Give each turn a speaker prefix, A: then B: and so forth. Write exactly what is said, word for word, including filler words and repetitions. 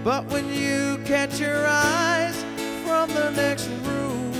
A: But when you catch your eyes from the next room,